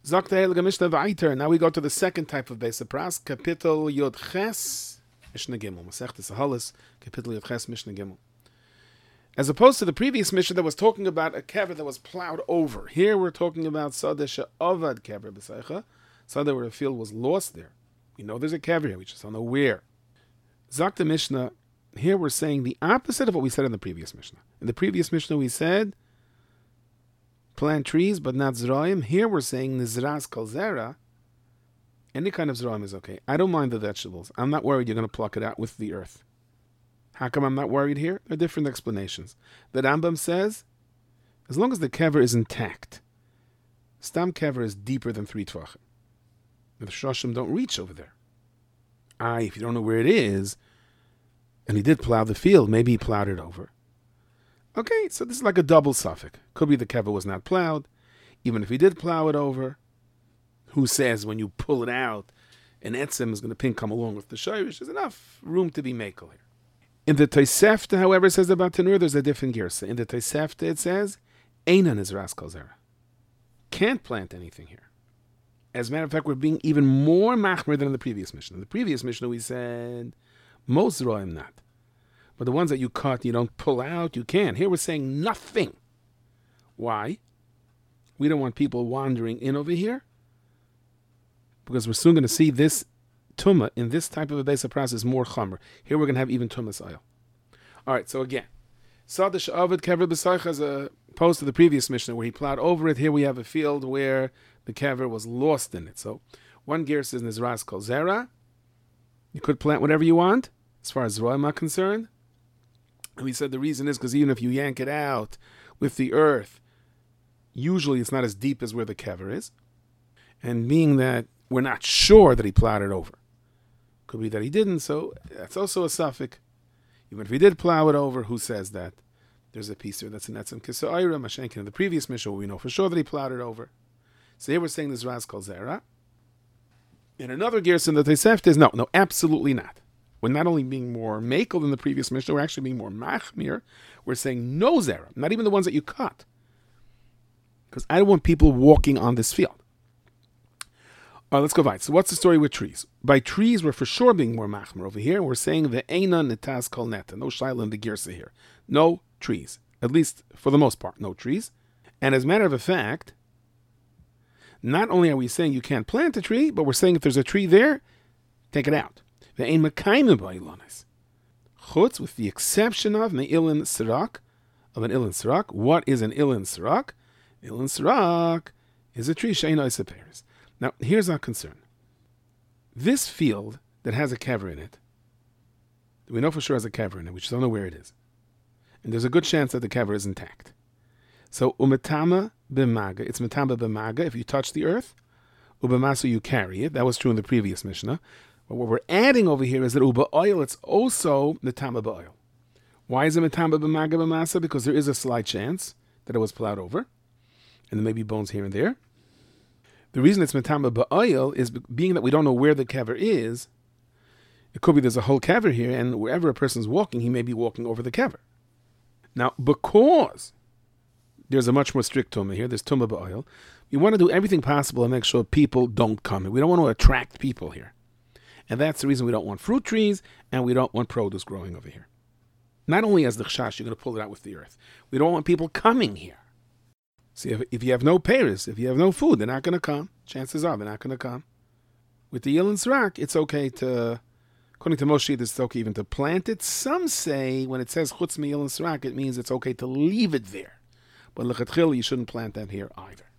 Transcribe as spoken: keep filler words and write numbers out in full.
Sagt der Heilige Mishnah weiter. Now we go to the second type of Beis Pras, Kapitel Yod Ches, Mishnah Gimel. Masechtas Halas, Kapitel Yod Ches, Mishnah Gimel. As opposed to the previous Mishnah that was talking about a kever that was plowed over. Here we're talking about Sadeh She'avad Kever B'Seicha. Sadeh where a field was lost there. We know there's a kever here, we just don't know where. Zok the Mishnah, here we're saying the opposite of what we said in the previous Mishnah. In the previous Mishnah we said, plant trees but not Zeraim. Here we're saying Nizras Kol Zera. Any kind of Zeraim is okay. I don't mind the vegetables. I'm not worried you're going to pluck it out with the earth. How come I'm not worried here? There are different explanations. The Rambam says, as long as the kever is intact, Stam kever is deeper than three tvachim. The shoshim don't reach over there. Ah, if you don't know where it is, and he did plow the field, maybe he plowed it over. Okay, so this is like a double suffix. Could be the kever was not plowed. Even if he did plow it over, who says when you pull it out, an etzem is going to pin come along with the shayrish? There's enough room to be makel here. In the Tosefta, however, it says about Tanur, there's a different girsa. In the Tosefta, it says, Einan is Ras Kol Zera. Can't plant anything here. As a matter of fact, we're being even more machmer than in the previous Mishnah. In the previous Mishnah, we said, most Roim not. But the ones that you cut, you don't pull out, you can. Here we're saying nothing. Why? We don't want people wandering in over here. Because we're soon going to see this Tumah in this type of a Beis Pras is more chamer. Here we're going to have even Tumah's oil. All right, so again, Sadeh She'avad Kever B'Seicha as opposed to the previous Mishnah where he plowed over it. Here we have a field where the kever was lost in it. So one gear says Nizras Kol Zera. You could plant whatever you want, as far as Roim are concerned. And we said the reason is because even if you yank it out with the earth, usually it's not as deep as where the kever is. And being that we're not sure that he plowed it over. Could be that he didn't, so that's also a suffix. Even if he did plow it over, who says that? There's a piece there that's in Etzem Kisa'ira, Mashenkin in the previous Mishnah, we know for sure that he plowed it over. So here we're saying this Ras Kol Zera. In another Gerson that they said is no, no, absolutely not. We're not only being more makel than the previous Mishnah, we're actually being more machmir. We're saying no Zera, not even the ones that you cut. Because I don't want people walking on this field. Uh, let's go right. So what's the story with trees? By trees, we're for sure being more machmer over here. We're saying the eina netas kol neta. No shaila in the girsa here. No trees. At least for the most part, no trees. And as a matter of fact, not only are we saying you can't plant a tree, but we're saying if there's a tree there, take it out. The ein mekayim ba'ilonis. Chutz, with the exception of me'ilin sirak, of an ilin sirak. What is an ilin sirak? Ilin sirak is a tree she'eino isaperis. Now, here's our concern. This field that has a kever in it, we know for sure has a kever in it, we just don't know where it is. And there's a good chance that the kever is intact. So, umetama b'maga, it's metama b'maga if you touch the earth. Ubemasu, you carry it. That was true in the previous Mishnah. But what we're adding over here is that uba oil, it's also metama b'oil. Why is it metama b'maga b'masa? Because there is a slight chance that it was plowed over. And there may be bones here and there. The reason it's metama ba'oil is being that we don't know where the kever is. It could be there's a whole kever here, and wherever a person's walking, he may be walking over the kever. Now, because there's a much more strict tumah here, there's tumah ba'oil, we want to do everything possible to make sure people don't come. We don't want to attract people here. And that's the reason we don't want fruit trees, and we don't want produce growing over here. Not only as the chash, you're going to pull it out with the earth. We don't want people coming here. See, if, if you have no peiros, if you have no food, they're not going to come. Chances are they're not going to come. With the Yilin Srak, it's okay to, according to Moshe, it's okay even to plant it. Some say when it says Chutz mi Yilin Srak, it means it's okay to leave it there. But l'chatchil, you shouldn't plant that here either.